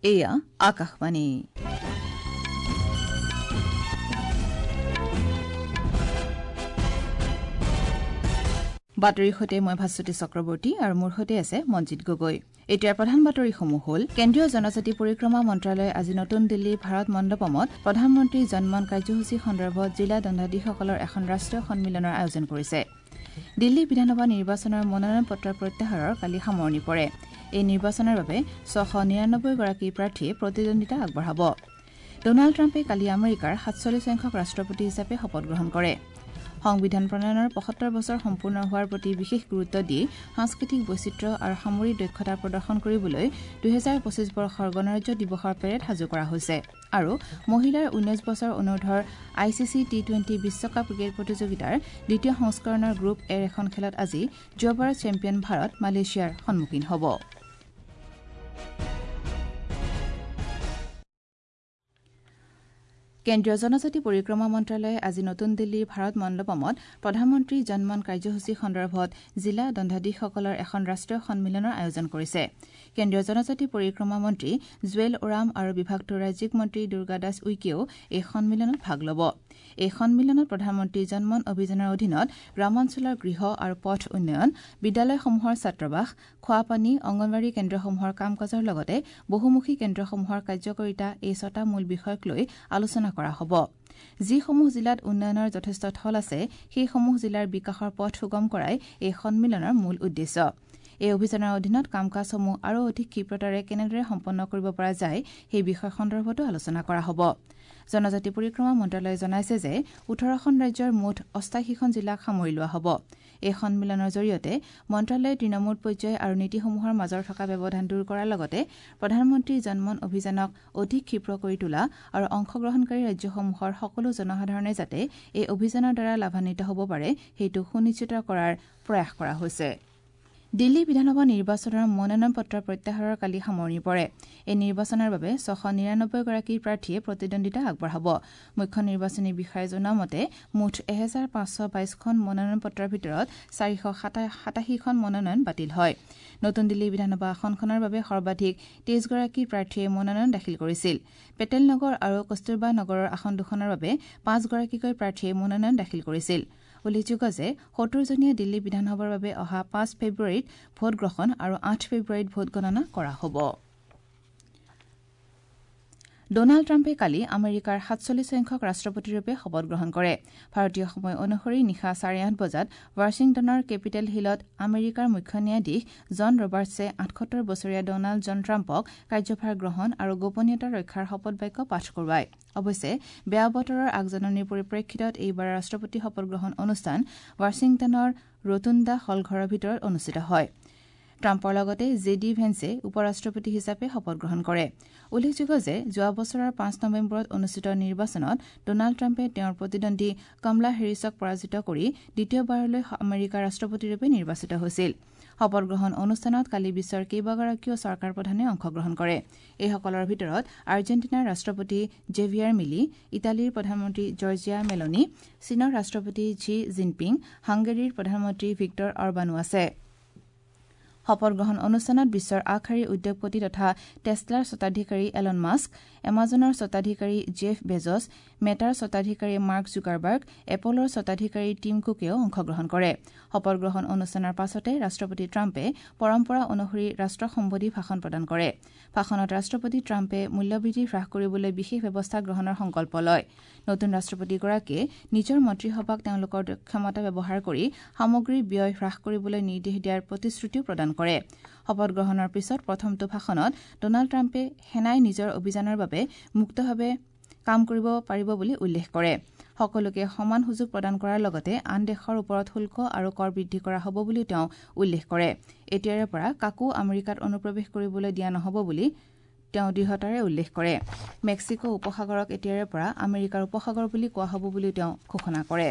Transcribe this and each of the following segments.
এয়া আকাশবাণী বাতৰিৰ সৈতে মই ভাস্বতী চক্ৰৱৰ্তী আৰু মোৰ সৈতে আছে মনজিত গগৈ। এতিয়াৰ প্ৰধান বাতৰিসমূহ হ'ল কেন্দ্ৰীয় জনজাতি পৰিক্ৰমা মন্ত্ৰালয়ে আজি নতুন দিল্লীৰ ভাৰত মণ্ডপমত প্ৰধানমন্ত্ৰী জনমন কাৰ্যসূচী সন্দৰ্ভত জিলা দণ্ডাধীশসকলৰ এখন ৰাষ্ট্ৰীয় সন্মিলনৰ আয়োজন কৰিছে। দিল্লী বিধানসভা নিৰ্বাচনৰ মনোনয়ন পত্ৰ প্ৰত্যাহাৰৰ কালি সামৰণি পৰে। এই নিৰ্বাচনৰ বাবে 699 গৰাকী প্ৰাৰ্থীয়ে প্ৰতিদ্বন্দ্বিতা আগবঢ়াব। ডনাল্ড ট্ৰাম্পে কালি আমেৰিকাৰ 47 সংখ্যক ৰাষ্ট্ৰপতি হিচাপে শপত গ্ৰহণ কৰে। সংবিধান প্ৰণয়নৰ 75 বছৰ সম্পূৰ্ণ হোৱাৰ প্ৰতি বিশেষ গুৰুত্ব দি সাংস্কৃতিক বৈচিত্ৰ্য আৰু সামৰিক দক্ষতা প্ৰদৰ্শন কৰিবলৈ 2025 বৰ্ষৰ গণৰাজ্য দিৱসৰ পেৰেড সাজু কৰা হৈছে। আৰু মহিলাৰ 19 বছৰ অনুৰ্ধৰ ICC T20 বিশ্বকাপ ক্ৰিকেট প্ৰতিযোগিতাৰ দ্বিতীয় সংস্কৰণৰ গ্ৰুপ এৰ এখন খেলত আজি যোৱাবাৰৰ চেম্পিয়ন ভাৰত মালয়েছিয়াৰ সন্মুখীন হ'ব। কেন্দ্ৰীয় জনজাতি পৰিক্ৰমা মন্ত্ৰালয়ে আজি নতুন দিল্লীৰ ভাৰত মণ্ডপমত প্ৰধানমন্ত্ৰী জনমন কাৰ্যসূচী সন্দৰ্ভত জিলা দণ্ডাধীশসকলৰ এখন ৰাষ্ট্ৰীয় সন্মিলনৰ আয়োজন কৰিছে। কেন্দ্ৰীয় জনজাতি পৰিক্ৰমা মন্ত্ৰী জুৱেল ওৰাম আৰু বিভাগটোৰ ৰাজ্যিক মন্ত্ৰী দুৰ্গা দাস উইকেও এই সন্মিলনত ভাগ ল'ব। এই সন্মিলনত প্ৰধানমন্ত্ৰী জনমন অভিযানৰ অধীনত গ্ৰামাঞ্চলৰ গৃহ আৰু পথ উন্নয়ন, বিদ্যালয়সমূহৰ ছাত্ৰাবাস, খোৱাপানী, অংগনৱাড়ী কেন্দ্ৰসমূহৰ কাম কাজৰ লগতে বহুমুখী কেন্দ্ৰসমূহৰ কাৰ্যকৰিতা এই 6টা মূল বিষয়ক লৈ আলোচনা কৰা হ'ব। যিসমূহ জিলাত উন্নয়নৰ যথেষ্ট থল আছে সেইসমূহ জিলাৰ বিকাশৰ পথ সুগম কৰাই এই সন্মিলনৰ মূল উদ্দেশ্য। এই অভিযানৰ অধীনত কাম কাজসমূহ আৰু অধিক ক্ষীপ্ৰতাৰে কেনেদৰে সম্পন্ন কৰিব পৰা যায় সেই বিষয় সন্দৰ্ভতো আলোচনা কৰা হ'ব। জনজাতি পৰিক্ৰমা মন্ত্ৰালয়ে জনাইছে যে 18খন ৰাজ্যৰ মুঠ 88খন জিলাক সামৰি লোৱা হ'ব। এই সন্মিলনৰ জৰিয়তে মন্ত্ৰালয়ে তৃণমূল পৰ্যায় আৰু নীতিসমূহৰ মাজৰ থকা ব্যৱধান দূৰ কৰাৰ লগতে প্ৰধানমন্ত্ৰী জনমন অভিযানক অধিক ক্ষীপ্ৰ কৰি তোলা আৰু অংশগ্ৰহণকাৰী ৰাজ্যসমূহৰ সকলো জনসাধাৰণে যাতে এই অভিযানৰ দ্বাৰা লাভান্বিত হ'ব পাৰে সেইটো সুনিশ্চিত কৰাৰ প্ৰয়াস কৰা হৈছে। দিল্লী বিধানসভা নিৰ্বাচনৰ মনোনয়ন পত্ৰ প্ৰত্যাহাৰৰ কালি সামৰণি পৰে। এই নিৰ্বাচনৰ বাবে 699 গৰাকী প্ৰাৰ্থীয়ে প্ৰতিদ্বন্দ্বিতা আগবঢ়াব। মুখ্য নিৰ্বাচনী বিষয়াই জনোৱা মতে মুঠ 1522খন মনোনয়ন পত্ৰৰ ভিতৰত 487খন মনোনয়ন বাতিল হয়। নতুন দিল্লী বিধানসভা আসনখনৰ বাবে সৰ্বাধিক 23 গৰাকী প্ৰাৰ্থীয়ে মনোনয়ন দাখিল কৰিছিল। পেটেল নগৰ আৰু কস্তুৰবা নগৰৰ আসন দুখনৰ বাবে 5 গৰাকীকৈ প্ৰাৰ্থীয়ে মনোনয়ন দাখিল কৰিছিল। উল্লেখযোগ্য যে 70জনীয়া দিল্লী বিধানসভাৰ বাবে অহা 5 ফেব্ৰুৱাৰীত ভোটগ্ৰহণ আৰু 8 ফেব্ৰুৱাৰীত ভোট গণনা কৰা হ'ব। ডনাল্ড ট্ৰাম্পে কালি আমেৰিকাৰ 47 সংখ্যক ৰাষ্ট্ৰপতিৰূপে শপত গ্ৰহণ কৰে। ভাৰতীয় সময় অনুসৰি নিশা 8:30 বজাত ৱাশ্বিংটনৰ কেপিটেল হিলত আমেৰিকাৰ মুখ্য ন্যায়াধীশ জন ৰবাৰ্টছে 78 বছৰীয়া ডনাল্ড জন ট্ৰাম্পক কাৰ্যভাৰ গ্ৰহণ আৰু গোপনীয়তা ৰক্ষাৰ শপত বাক্য পাঠ কৰোৱায়। অৱশ্যে বেয়া বতৰৰ আগজাননীৰ পৰিপ্ৰেক্ষিতত এইবাৰ ৰাষ্ট্ৰপতি শপত গ্ৰহণ অনুষ্ঠান ৱাশ্বিংটনৰ ৰতুণ্ডা হলঘৰৰ ভিতৰত অনুষ্ঠিত হয়। ট্ৰাম্পৰ লগতে JD ভেন্সে উপ ৰাষ্ট্ৰপতি হিচাপে শপত গ্ৰহণ কৰে। উল্লেখযোগ্য যে যোৱা বছৰৰ 5 নৱেম্বৰত অনুষ্ঠিত নিৰ্বাচনত ডনাল্ড ট্ৰাম্পে তেওঁৰ প্ৰতিদ্বন্দ্বী কমলা হেৰিছক পৰাজিত কৰি দ্বিতীয়বাৰলৈ আমেৰিকাৰ ৰাষ্ট্ৰপতিৰূপে নিৰ্বাচিত হৈছিল। শপত গ্ৰহণ অনুষ্ঠানত কালি বিশ্বৰ কেইবাগৰাকীও চৰকাৰ প্ৰধানে অংশগ্ৰহণ কৰে। এইসকলৰ ভিতৰত আৰ্জেণ্টিনাৰ ৰাষ্ট্ৰপতি জেভিয়াৰ মিলি, ইটালীৰ প্ৰধানমন্ত্ৰী জৰ্জিয়া মেলনি, চীনৰ ৰাষ্ট্ৰপতি ঝি জিনপিং, হাংগেৰীৰ প্ৰধানমন্ত্ৰী ভিক্টৰ অৰবানো আছে। শপত গ্ৰহণ অনুষ্ঠানত বিশ্বৰ আগশাৰীৰ উদ্যোগপতি তথা টেছলাৰ স্বত্বাধিকাৰী এলন মাস্ক, এমাজনৰ স্বত্বাধিকাৰী জেফ বেজছ, মেটাৰ স্বত্বাধিকাৰী মাৰ্ক জুকাৰবাৰ্গ, এপলৰ স্বত্বাধিকাৰী টিম কুকেও অংশগ্ৰহণ কৰে। শপত গ্ৰহণ অনুষ্ঠানৰ পাছতে ৰাষ্ট্ৰপতি ট্ৰাম্পে পৰম্পৰা অনুসৰি ৰাষ্ট্ৰক সম্বোধি ভাষণ প্ৰদান কৰে। ভাষণত ৰাষ্ট্ৰপতি ট্ৰাম্পে মূল্যবৃদ্ধি হ্ৰাস কৰিবলৈ বিশেষ ব্যৱস্থা গ্ৰহণৰ সংকল্প লয়। নতুন ৰাষ্ট্ৰপতিগৰাকীয়ে নিজৰ মন্ত্ৰীসভাক তেওঁলোকৰ ক্ষমতা ব্যৱহাৰ কৰি সামগ্ৰীৰ ব্যয় হ্ৰাস কৰিবলৈ নিৰ্দেশ দিয়াৰ প্ৰতিশ্ৰুতিও প্ৰদান কৰে। শপত গ্ৰহণৰ পিছত প্ৰথমটো ভাষণত ডনাল্ড ট্ৰাম্পে সেনাই নিজৰ অভিযানৰ বাবে মুক্তভাৱে কাম কৰিব পাৰিব বুলি উল্লেখ কৰে। সকলোকে সমান সুযোগ প্ৰদান কৰাৰ লগতে আন দেশৰ ওপৰত শুল্ক আৰু কৰ বৃদ্ধি কৰা হ'ব বুলিও তেওঁ উল্লেখ কৰে। এতিয়াৰে পৰা কাকো আমেৰিকাত অনুপ্ৰৱেশ কৰিবলৈ দিয়া নহ'ব বুলি তেওঁ দৃঢ়তাৰে উল্লেখ কৰে। মেক্সিকো উপসাগৰক এতিয়াৰে পৰা আমেৰিকাৰ উপসাগৰ বুলি কোৱা হ'ব বুলিও তেওঁ ঘোষণা কৰে।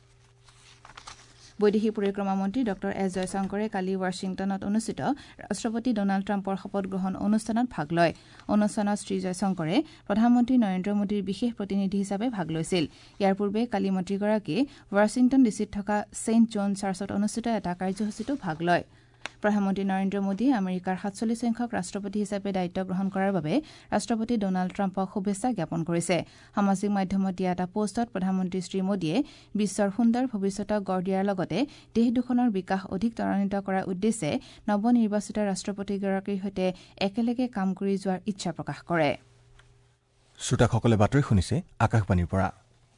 বৈদেশিক পৰিক্ৰমা মন্ত্ৰী ডঃ এছ জয়শংকৰে কালি ৱাশ্বিংটনত অনুষ্ঠিত ৰাষ্ট্ৰপতি ডনাল্ড ট্ৰাম্পৰ শপত গ্ৰহণ অনুষ্ঠানত ভাগ লয়। অনুষ্ঠানত শ্ৰী জয়শংকৰে প্ৰধানমন্ত্ৰী নৰেন্দ্ৰ মোদীৰ বিশেষ প্ৰতিনিধি হিচাপে ভাগ লৈছিল। ইয়াৰ পূৰ্বে কালি মন্ত্ৰীগৰাকীয়ে ৱাশ্বিংটন ডিচিত থকা ছেইণ্ট জন চাৰ্চত অনুষ্ঠিত এটা কাৰ্যসূচীতো ভাগ লয়। প্ৰধানমন্ত্ৰী নৰেন্দ্ৰ মোদীয়ে আমেৰিকাৰ ৪৭ সংখ্যক ৰাষ্ট্ৰপতি হিচাপে দায়িত্ব গ্ৰহণ কৰাৰ বাবে ৰাষ্ট্ৰপতি ডনাল্ড ট্ৰাম্পক শুভেচ্ছা জ্ঞাপন কৰিছে সামাজিক মাধ্যমত দিয়া এটা পোষ্টত প্ৰধানমন্ত্ৰী শ্ৰী মোদীয়ে বিশ্বৰ সুন্দৰ ভৱিষ্যতক গঢ় দিয়াৰ লগতে দেশ দুখনৰ বিকাশ অধিক ত্বৰান্বিত কৰাৰ উদ্দেশ্যে নৱনিৰ্বাচিত ৰাষ্ট্ৰপতিগৰাকীৰ সৈতে একেলগে কাম কৰি যোৱাৰ ইচ্ছা প্ৰকাশ কৰে শ্ৰোতাসকলে বাতৰি শুনিছে আকাশবাণীৰ পৰা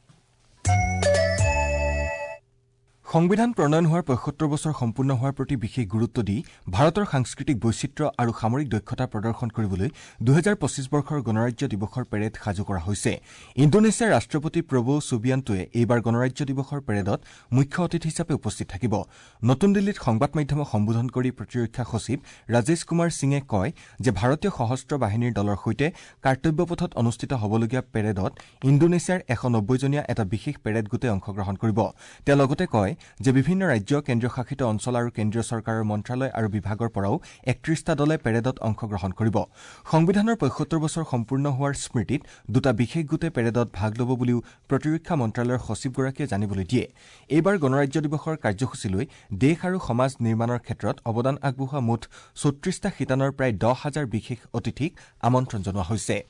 সংবিধান প্ৰণয়ন হোৱাৰ ৭৫ বছৰ সম্পূৰ্ণ হোৱাৰ প্ৰতি বিশেষ গুৰুত্ব দি ভাৰতৰ সাংস্কৃতিক বৈচিত্ৰ্য আৰু সামৰিক দক্ষতা প্ৰদৰ্শন কৰিবলৈ ২০২৫ বৰ্ষৰ গণৰাজ্য দিৱসৰ পেৰেড সাজু কৰা হৈছে ইণ্ডোনেছিয়াৰ ৰাষ্ট্ৰপতি প্ৰবো ছুবিয়াণ্টোৱে এইবাৰ গণৰাজ্য দিৱসৰ পেৰেডত মুখ্য অতিথি হিচাপে উপস্থিত থাকিব নতুন দিল্লীত সংবাদ মাধ্যমক সম্বোধন কৰি প্ৰতিৰক্ষা সচিব ৰাজেশ কুমাৰ সিঙে কয় যে ভাৰতীয় সশস্ত্ৰ বাহিনীৰ দলৰ সৈতে কৰ্তব্যপথত অনুষ্ঠিত হ'বলগীয়া পেৰেডত ইণ্ডোনেছিয়াৰ ১৯০জনীয়া এটা বিশেষ পেৰেড গোটে অংশগ্ৰহণ কৰিব তেওঁ লগতে কয় যে বিভিন্ন ৰাজ্য কেন্দ্ৰীয় শাসিত অঞ্চল আৰু কেন্দ্ৰীয় চৰকাৰৰ মন্ত্ৰালয় আৰু বিভাগৰ পৰাও ৩১টা দলে পেৰেডত অংশগ্ৰহণ কৰিব সংবিধানৰ ৭৫ বছৰ সম্পূৰ্ণ হোৱাৰ স্মৃতিত দুটা বিশেষ গোটে পেৰেডত ভাগ ল'ব বুলিও প্ৰতিৰক্ষা মন্ত্ৰালয়ৰ সচিবগৰাকীয়ে জানিবলৈ দিয়ে এইবাৰ গণৰাজ্য দিৱসৰ কাৰ্যসূচীলৈ দেশ আৰু সমাজ নিৰ্মাণৰ ক্ষেত্ৰত অৱদান আগবঢ়োৱা মুঠ ৩৬টা শিতানৰ প্ৰায় ১০,০০০ বিশেষ অতিথিক আমন্ত্ৰণ জনোৱা হৈছে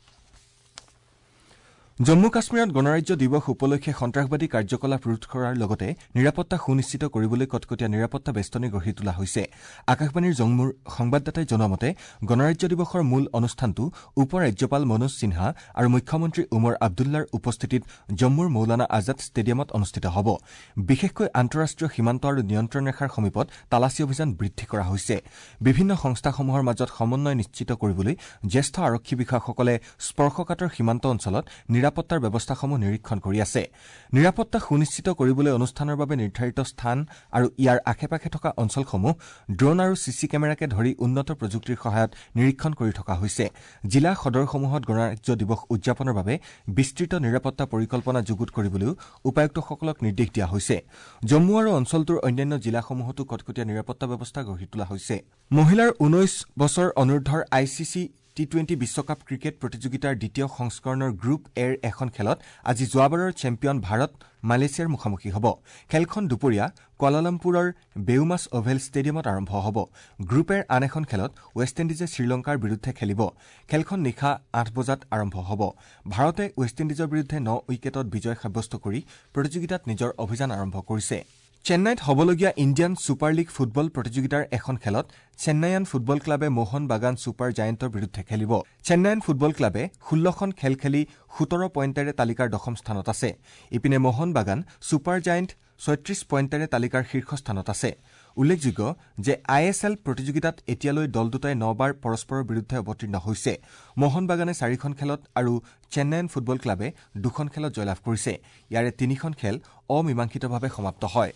জম্মু কাশ্মীৰত গণৰাজ্য দিৱস উপলক্ষে সন্ত্ৰাসবাদী কাৰ্যকলাপ ৰোধ কৰাৰ লগতে নিৰাপত্তা সুনিশ্চিত কৰিবলৈ কটকটীয়া নিৰাপত্তা বেষ্টনী গঢ়ি তোলা হৈছে আকাশবাণীৰ জম্মুৰ সংবাদদাতাই জনোৱা মতে গণৰাজ্য দিৱসৰ মূল অনুষ্ঠানটো উপ ৰাজ্যপাল মনোজ সিনহা আৰু মুখ্যমন্ত্ৰী উমৰ আব্দুল্লাৰ উপস্থিতিত জম্মুৰ মৌলানা আজাদ ষ্টেডিয়ামত অনুষ্ঠিত হ'ব বিশেষকৈ আন্তঃৰাষ্ট্ৰীয় সীমান্ত আৰু নিয়ন্ত্ৰণ ৰেখাৰ সমীপত তালাচী অভিযান বৃদ্ধি কৰা হৈছে বিভিন্ন সংস্থাসমূহৰ মাজত সমন্বয় নিশ্চিত কৰিবলৈ জ্যেষ্ঠ আৰক্ষী বিষয়াসকলে স্পৰ্শকাতৰ সীমান্ত অঞ্চলত নিৰাপত্তাৰ ব্যৱস্থাসমূহ নিৰীক্ষণ কৰি আছে নিৰাপত্তা সুনিশ্চিত কৰিবলৈ অনুষ্ঠানৰ বাবে নিৰ্ধাৰিত স্থান আৰু ইয়াৰ আশে-পাশে থকা অঞ্চলসমূহ ড্ৰোন আৰু চিচি কেমেৰাকে ধৰি উন্নত প্ৰযুক্তিৰ সহায়ত নিৰীক্ষণ কৰি থকা হৈছে জিলা সদৰসমূহত গণৰাজ্য দিৱস উদযাপনৰ বাবে বিস্তৃত নিৰাপত্তা পৰিকল্পনা যুগুত কৰিবলৈও উপায়ুক্তসকলক নিৰ্দেশ দিয়া হৈছে জম্মু আৰু অঞ্চলটোৰ অন্যান্য জিলাসমূহতো কটকটীয়া নিৰাপত্তা ব্যৱস্থা গঢ়ি তোলা হৈছে মহিলাৰ ১৯ বছৰ অনুৰ্ধৰ আইচিচি টি-20 বিশ্বকাপ ক্ৰিকেট প্ৰতিযোগিতাৰ দ্বিতীয় সংস্কৰণৰ গ্ৰুপ এৰ এখন খেলত আজি যোৱাবাৰৰ চেম্পিয়ন ভাৰত মালয়েছিয়াৰ মুখামুখি হ'ব খেলখন দুপৰীয়া কুৱালালামপুৰৰ বেউমাছ অভেল ষ্টেডিয়ামত আৰম্ভ হ'ব গ্ৰুপ এৰ আন এখন খেলত ৱেষ্ট ইণ্ডিজে শ্ৰীলংকাৰ বিৰুদ্ধে খেলিব খেলখন নিশা ৮ বজাত আৰম্ভ হ'ব ভাৰতে ৱেষ্ট ইণ্ডিজৰ বিৰুদ্ধে ৯ উইকেটত বিজয় সাব্যস্ত কৰি প্ৰতিযোগিতাত নিজৰ অভিযান আৰম্ভ কৰিছে চেন্নাইত হ'বলগীয়া ইণ্ডিয়ান ছুপাৰ লীগ ফুটবল প্ৰতিযোগিতাৰ এখন খেলত চেন্নাইয়ান ফুটবল ক্লাবে মোহন বাগান ছুপাৰ জায়েণ্টৰ বিৰুদ্ধে খেলিব চেন্নাইয়ান ফুটবল ক্লাবে ১৬খন খেল খেলি ১৭ পইণ্টেৰে তালিকাৰ দশম স্থানত আছে ইপিনে মোহন বাগান ছুপাৰ জায়েণ্ট ৩৬ পইণ্টেৰে তালিকাৰ শীৰ্ষস্থানত আছে উল্লেখযোগ্য যে আইএছএল প্ৰতিযোগিতাত এতিয়ালৈ দল দুটাই ৯বাৰ পৰস্পৰৰ বিৰুদ্ধে অৱতীৰ্ণ হৈছে মোহন বাগানে ৪খন খেলত আৰু চেন্নাইয়ান ফুটবল ক্লাবে ২খন খেলত জয়লাভ কৰিছে ইয়াৰে ৩খন খেল অমীমাংসিতভাৱে সমাপ্ত হয়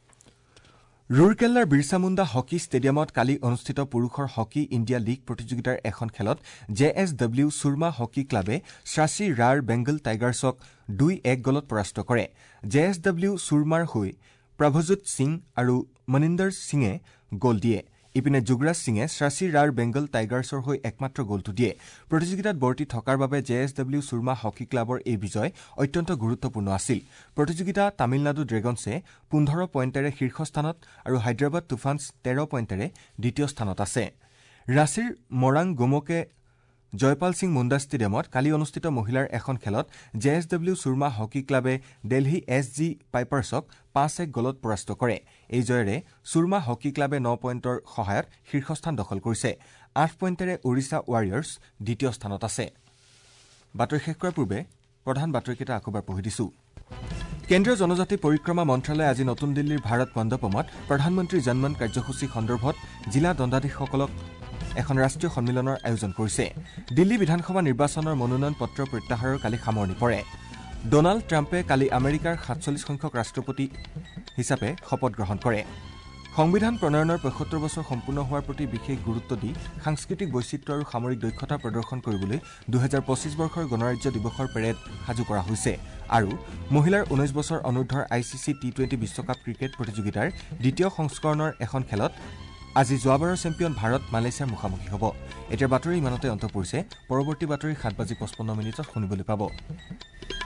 ৰুৰকেল্লাৰ বিৰছা মুণ্ডা হকী ষ্টেডিয়ামত কালি অনুষ্ঠিত পুৰুষৰ হকী ইণ্ডিয়া লীগ প্ৰতিযোগিতাৰ এখন খেলত জেএছডব্লিউ সুৰমা হকী ক্লাবে শ্ৰাচী ৰাৰ বেংগল টাইগাৰ্ছক ২-১ গলত পৰাস্ত কৰে জেএছডব্লিউ সুৰমাৰ হৈ প্ৰভজোত সিং আৰু মনিন্দৰ সিঙে গ'ল দিয়ে ইপিনে যুগৰাজ সিঙে শ্ৰাচী ৰাৰ বেংগল টাইগাৰ্ছৰ হৈ একমাত্ৰ গ'লটো দিয়ে প্ৰতিযোগিতাত বৰ্তি থকাৰ বাবে জেএছডব্লিউ সুৰমা হকী ক্লাবৰ এই বিজয় অত্যন্ত গুৰুত্বপূৰ্ণ আছিল প্ৰতিযোগিতা তামিলনাডু ড্ৰেগনছে ১৫ পইণ্টেৰে শীৰ্ষস্থানত আৰু হায়দৰাবাদ তুফান্স ১৩ পইণ্টেৰে দ্বিতীয় স্থানত আছে ৰাঁচীৰ মৰাং গোমকে জয়পাল সিং মুণ্ডা ষ্টেডিয়ামত কালি অনুষ্ঠিত মহিলাৰ এখন খেলত জেএছডব্লিউ সুৰমা হকী ক্লাবে দিল্লী এছজি পাইপাৰ্ছক ৫-১ গলত পৰাস্ত কৰে এই জয়েৰে সুৰমা হকী ক্লাবে ৯ পইণ্টৰ সহায়ত শীৰ্ষস্থান দখল কৰিছে ৮ পইণ্টেৰে ওড়িশা ৱাৰিয়ৰ্ছ দ্বিতীয় স্থানত আছে বাতৰি শেষ কৰাৰ পূৰ্বে প্ৰধান বাতৰিকেইটা আকবাৰ পঢ়ি দিছো কেন্দ্ৰীয় জনজাতি পৰিক্ৰমা মন্ত্ৰালয়ে আজি নতুন দিল্লীৰ ভাৰত মণ্ডপমত প্ৰধানমন্ত্ৰী জনমন কাৰ্যসূচী সন্দৰ্ভত জিলা দণ্ডাধীশসকলক এখন ৰাষ্ট্ৰীয় সন্মিলনৰ আয়োজন কৰিছে দিল্লী বিধানসভা নিৰ্বাচনৰ মনোনয়ন পত্ৰ প্ৰত্যাহাৰৰ কালি সামৰণি পৰে ডনাল্ড ট্ৰাম্পে কালি আমেৰিকাৰ ৪৭ সংখ্যক ৰাষ্ট্ৰপতি হিচাপে শপত গ্ৰহণ কৰে সংবিধান প্ৰণয়নৰ ৭৫ বছৰ সম্পূৰ্ণ হোৱাৰ প্ৰতি বিশেষ গুৰুত্ব দি সাংস্কৃতিক বৈচিত্ৰ্য আৰু সামৰিক দক্ষতা প্ৰদৰ্শন কৰিবলৈ ২০২৫ বৰ্ষৰ গণৰাজ্য দিৱসৰ পেৰেড সাজু কৰা হৈছে আৰু মহিলাৰ ১৯ বছৰ অনুৰ্ধৰ আইচিচি টি-20 বিশ্বকাপ ক্ৰিকেট প্ৰতিযোগিতাৰ দ্বিতীয় সংস্কৰণৰ এখন খেলত আজি যোৱাবাৰৰ চেম্পিয়ন ভাৰত মালয়েছিয়াৰ মুখামুখি হ'ব এতিয়া বাতৰি ইমানতে অন্ত পৰিছে পৰৱৰ্তী বাতৰি ৭:৫৫ শুনিবলৈ পাব